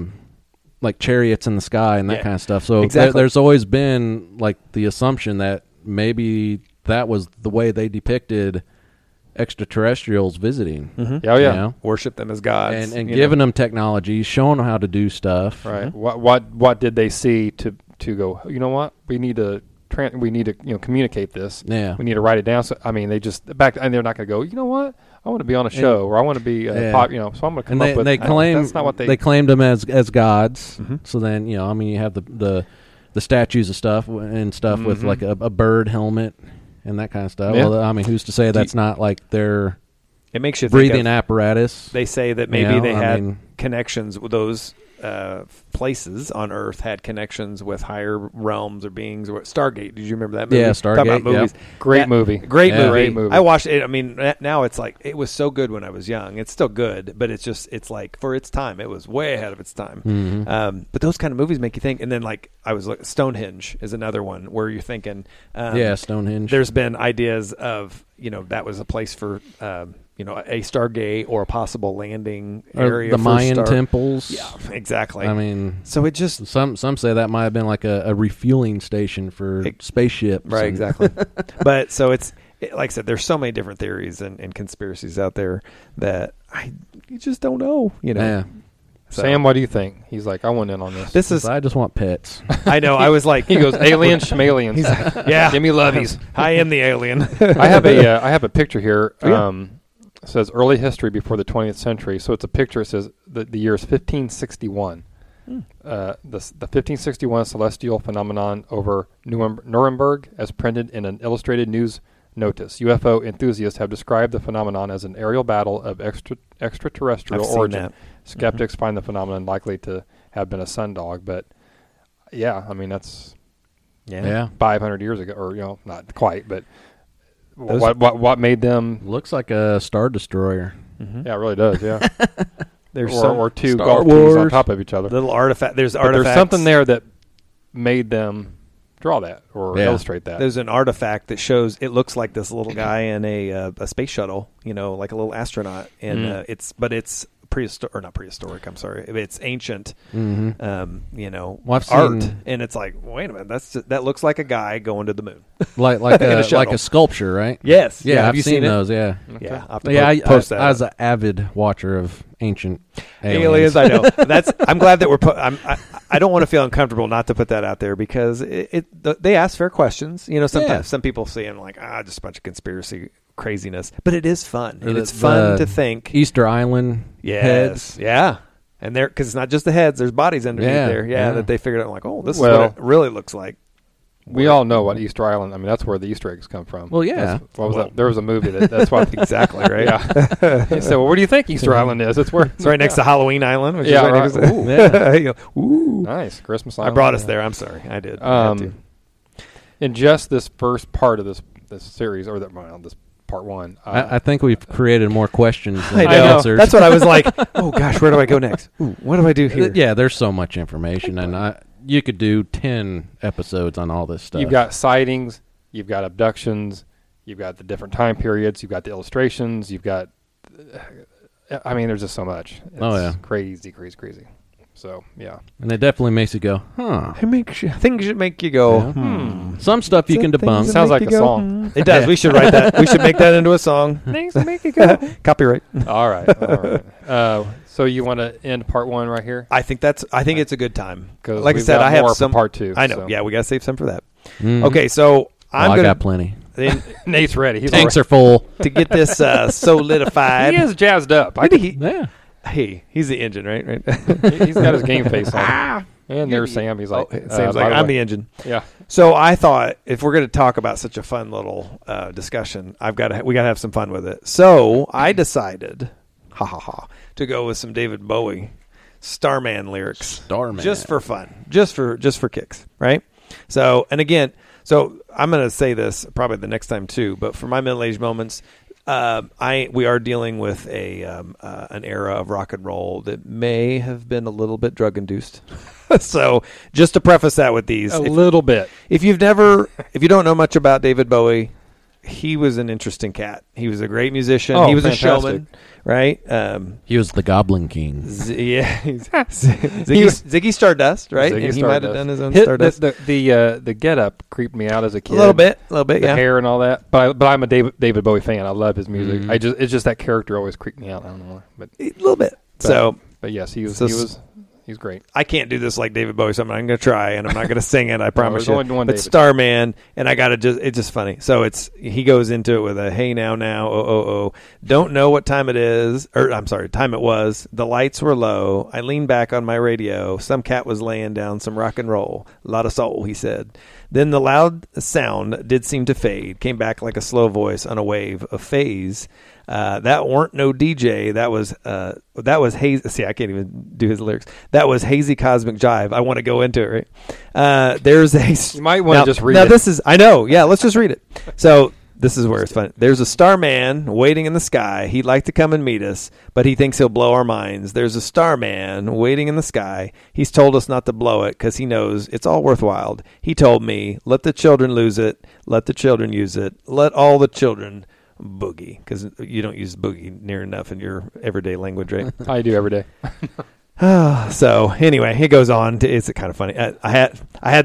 like chariots in the sky and that Yeah. kind of stuff. So Exactly. there's always been like the assumption that maybe that was the way they depicted extraterrestrials visiting. Mhm. Oh yeah. You know? Worship them as gods. And you giving know. them technology, showing them how to do stuff. Right. What did they see to go? You know what? We need to communicate this. Yeah. We need to write it down. So I mean, they just back and they're not going to go. You know what? I want to be on a show, or I want to be Yeah. pop. You know, so I'm going to come And up with. they claim that's not what they claimed them as gods. Mhm. So then you have the statues of stuff and stuff with Mhm. like a bird helmet and that kind of stuff. Yeah. Well, I mean, who's to say that's not like their It makes you think breathing of, apparatus? They say that maybe know, they I had mean- connections with those places on Earth had connections with higher realms or beings. Or Stargate. Did you remember that movie? Yeah, Talk about Stargate, yeah. movies. Great That- movie. Great Yeah. movie. Great movie. I watched it. I mean, now it's like it was so good when I was young. It's still good, but it's like for its time, it was way ahead of its time. Mhm. But those kind of movies make you think. And then like I was like Stonehenge is another one where you're thinking. Yeah, Stonehenge. There's been ideas of that was a place for a Stargate or a possible landing Or area. the for Mayan Star- temples. Yeah, exactly. I mean, so it just some say that might have been like a refueling station for spaceships. right, and- exactly. But so like I said, there's so many different theories and conspiracies out there that you just don't know. Yeah. So, Sam, what do you think? He's like, I want in on this. this is. I just want pets. I know. I was like, He goes, aliens, schmalians. He's like, yeah. Give me loveys. I am the alien. I have a picture here. Oh, yeah. It says early history before the 20th century. So it's a picture. It says the year is 1561. The 1561 celestial phenomenon over Nuremberg, as printed in an illustrated news notice. UFO enthusiasts have described the phenomenon as an aerial battle of extraterrestrial I've seen origin. that. Skeptics find the phenomenon likely to have been a sundog, but yeah, I mean that's Yeah. 500 years ago, or not quite, but Those- what made them? Looks like a Star Destroyer. Mhm. Yeah, it really does. Yeah, There's or two Star golf teams on Wars. top of each other. little artifact. There's But artifacts. there's something there that made them draw that or Yeah. illustrate that. There's an artifact that shows it looks like this little guy in a space shuttle, like a little astronaut, and it's not prehistoric. I'm sorry, it's ancient. Mm-hmm. Well, I've Art, seen- and it's like, wait a minute, that looks like a guy going to the moon. Like In a a shuttle. sculpture, right? Yes, Yeah, have I've you seen it? those. Yeah. Yeah, I'll have to Yeah, post that. I was an avid watcher of ancient Aliens, I know. I'm glad that we're I don't want to feel uncomfortable not to put that out there because they ask fair questions. Sometimes Yeah. some people see them like just a bunch of conspiracy craziness, but it is fun. Or And the- it's fun the to think. Easter Island heads. Yeah. And because it's not just the heads, there's bodies underneath Yeah, there. yeah. That they figured out like, oh, this is Well- what it really looks like. we all know what Easter Island. I mean, that's where the Easter eggs come from. Well, yeah. What was that? There was a movie that's what Exactly, right? Yeah. He said, "Well, where do you think Easter Island is? It's where It's right next to Halloween Island, which Yeah, is right next right. to Yeah. You go, ooh. nice Christmas I Island." brought us Yeah. there. I'm sorry. I did. I had to. In just this first part of this series, or this part one, I think we've created more questions than I know. answers. That's what I was like. Oh gosh, where do I go next? Ooh, what do I do here? Yeah, there's so much information, and you could do 10 episodes on all this stuff. you've got sightings, you've got abductions, you've got the different time periods, you've got the illustrations, you've got. I mean, there's just so much. It's Oh, yeah. crazy. So yeah, and it definitely makes you go, huh. It makes things that make you go. Yeah. Some stuff you can Things debunk. that Sounds make like you a go, song. It does. We should write that. We should make that into a song. things that make you go. Copyright. All right. So you want to end part one right here? I think it's a good time. 'Cause Like I we've said, got I have more for some part two, I know. so. Yeah, we gotta save some for that. Mhm. Okay, so I'm I gonna got plenty. Nate's ready. He's Tanks all are full. to get this solidified. He is jazzed up. Yeah. Hey, he's the engine, right? Right. He's got his game face on. And there's Sam. He's like, Sam's by like, the I'm way- the engine. Yeah. So I thought if we're going to talk about such a fun little discussion, we got to have some fun with it. So I decided, to go with some David Bowie Starman lyrics, Starman. just for fun, just for kicks, right? So, and again, I'm going to say this probably the next time too, but for my middle-aged moments, We are dealing with an era of rock and roll that may have been a little bit drug induced. So just to preface that with these, little bit. if you don't know much about David Bowie, he was an interesting cat. He was a great musician. Oh, he was fantastic. a showman, right? He was the Goblin King. Ziggy Stardust, right? Ziggy And he might have Stardust. done his own Hit- Stardust. The get up creeped me out as a kid. A little bit, The yeah. hair and all that. But I'm a David Bowie fan. I love his music. It's just that character always creeped me out. I don't know why. But A little bit. but yes, he's great. I can't do this like David Bowie, so I'm going to try, and I'm not going to sing it. I promise there's you. only one But David. Starman, and I got to it's just funny. So he goes into it with a hey now, oh. Don't know what time it is, or I'm sorry, time it was. The lights were low. I leaned back on my radio. Some cat was laying down some rock and roll. A lot of soul, he said. Then the loud sound did seem to fade, came back like a slow voice on a wave of phase. That weren't no DJ. That was hazy. See, I can't even do his lyrics. That was hazy cosmic jive. I want to go into it, right? There's a. You might want to just read now it. this is. I know. Yeah, let's just read it. So this is where it's fun. There's a starman waiting in the sky. He'd like to come and meet us, but he thinks he'll blow our minds. There's a starman waiting in the sky. He's told us not to blow it because he knows it's all worthwhile. He told me, let the children lose it. Let the children use it. Let all the children boogie, because you don't use boogie near enough in your everyday language, right? I do every day. So anyway, it goes on. It's kind of funny. I had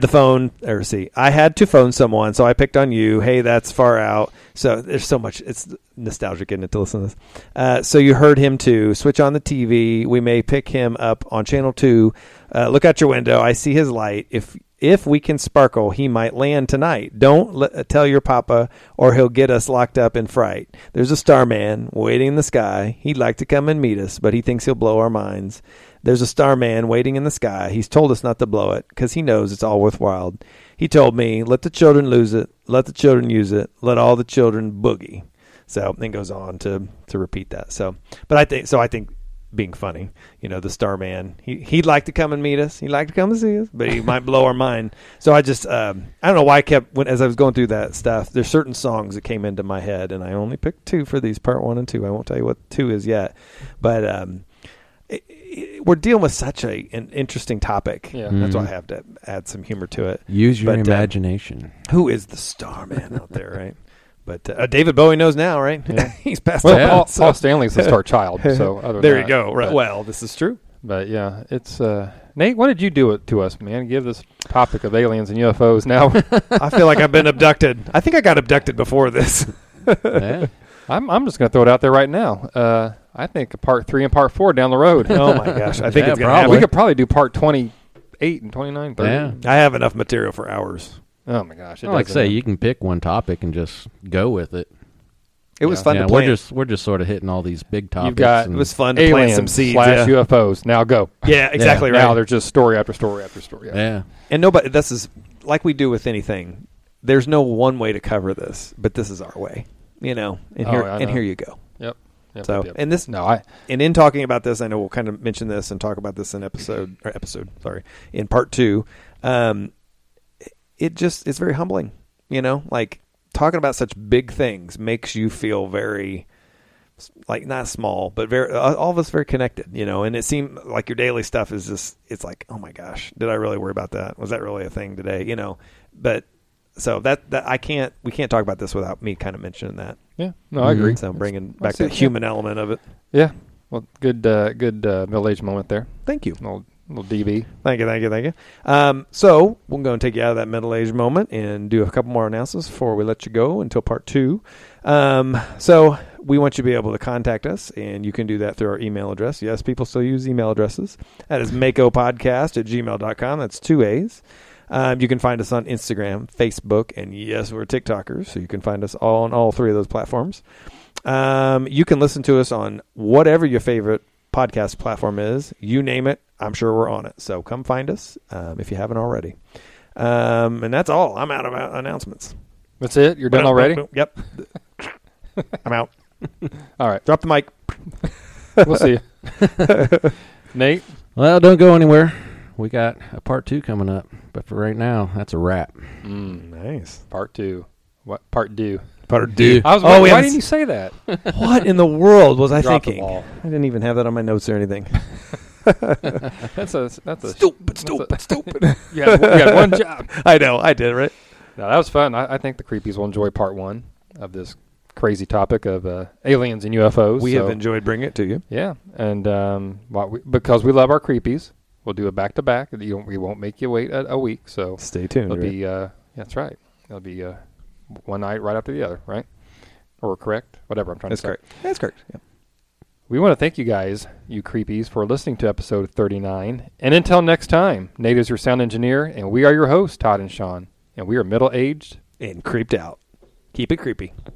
to phone someone, so I picked on you. Hey, that's far out. So there's so much. It's nostalgic, isn't it, to listen to this? So you heard him too. Switch on the TV. We may pick him up on channel 2. Look out your window. I see his light. If we can sparkle, he might land tonight. Don't tell your papa, or he'll get us locked up in fright. There's a starman waiting in the sky. He'd like to come and meet us, but he thinks he'll blow our minds. There's a starman waiting in the sky. He's told us not to blow it, because he knows it's all worthwhile. He told me, let the children lose it. Let the children use it. Let all the children boogie. So then goes on to repeat that. So I think being funny, the starman, he'd like to come and meet us. He'd like to come and see us, but he might blow our mind. So I just, I don't know why as I was going through that stuff, there's certain songs that came into my head, and I only picked 2 for these, part 1 and 2. I won't tell you what 2 is yet, but we're dealing with such an interesting topic. Yeah. That's why I have to add some humor to it. Use your But, imagination. Who is the starman out there, right? But David Bowie knows now, right? Yeah. He's passed Well, on. Paul, so- Paul Stanley's a star child. So other than there that, you go. Right. But, Well, this is true. but yeah, it's Nate. What did you do to us, man? Give this topic of aliens and UFOs now. I feel like I've been abducted. I think I got abducted before this. Yeah. I'm just going to throw it out there right now. I think a part 3 and part 4 down the road. Oh my gosh! I think Yeah, it's gonna probably. happen. We could probably do part 28 and 29, 30. Yeah. I have enough material for hours. Oh my gosh! It Well, like I doesn't say, end. you can pick one topic and just go with it. It was Yeah. fun Yeah, to plan. we're just sort of hitting all these big topics. You've got It and- was fun to plant some aliens seeds. slash Yeah. UFOs. Now go. Yeah, exactly Now right. there's just story after story after story. yeah. And nobody. This is like we do with anything. There's no one way to cover this, but this is our way. And Oh, here I and know. here you go. Yep. So, Yep. and this, No, and in talking about this, I know we'll kind of mention this and talk about this in in part 2. It's very humbling, like talking about such big things makes you feel very, like, not small, but very, all of us very connected, and it seemed like your daily stuff is just, it's like, oh my gosh, did I really worry about that? Was that really a thing today? But so that we can't talk about this without me kind of mentioning that. yeah. No, I agree. So bringing I'll back see the it, human element of it. Yeah. Well, good middle-aged moment there. Thank you. Little DB. Thank you. So we're going to take you out of that middle-aged moment and do a couple more announcements before we let you go until part 2. So we want you to be able to contact us, and you can do that through our email address. Yes, people still use email addresses. That is makopodcast@gmail.com. That's 2 A's. You can find us on Instagram, Facebook, and yes, we're TikTokers, so you can find us on all 3 of those platforms. You can listen to us on whatever your favorite podcast platform is. You name it, I'm sure we're on it. So come find us if you haven't already. And that's all. I'm out of announcements. That's it? You're done already? Yep. I'm out. All right. Drop the mic. We'll see you. Nate? Well, don't go anywhere. We got a part 2 coming up, but for right now, that's a wrap. Nice. Part 2. What? Part due. Purdue. I was Oh, wondering, we why haven't didn't you say that? What in the world was I Drop the thinking? ball. I didn't even have that on my notes or anything. That's a Stupid. you had one job. I know, I did, right? No, that was fun. I think the creepies will enjoy part 1 of this crazy topic of aliens and UFOs. We so, have enjoyed bringing it to you. Yeah, and because we love our creepies, we'll do it back to back. We won't make you wait a week. So Stay tuned. it'll right? be that's right. It'll be one night right after the other, right? Or correct? Whatever I'm trying That's to say. correct. That's correct. Yeah. We want to thank you guys, you creepies, for listening to episode 39. And until next time, Nate is your sound engineer, and we are your hosts, Todd and Sean. And we are middle-aged And creeped out. Keep it creepy.